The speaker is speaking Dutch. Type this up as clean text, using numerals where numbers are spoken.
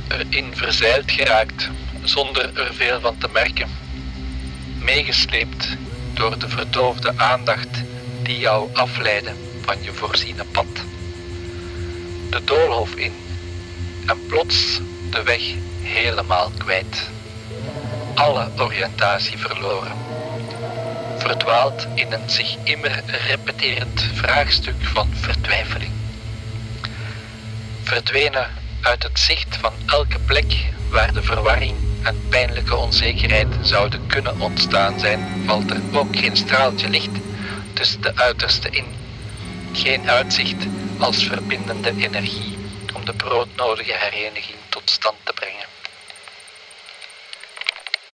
erin verzeild geraakt, zonder er veel van te merken. Meegesleept door de verdoofde aandacht die jou afleidde van je voorziene pad. De doolhof in en plots de weg helemaal kwijt. Alle oriëntatie verloren. Verdwaald in een zich immer repeterend vraagstuk van vertwijfeling. Verdwenen uit het zicht van elke plek waar de verwarring en pijnlijke onzekerheid zouden kunnen ontstaan zijn, valt er ook geen straaltje licht tussen de uitersten in. Geen uitzicht als verbindende energie om de broodnodige hereniging tot stand te brengen.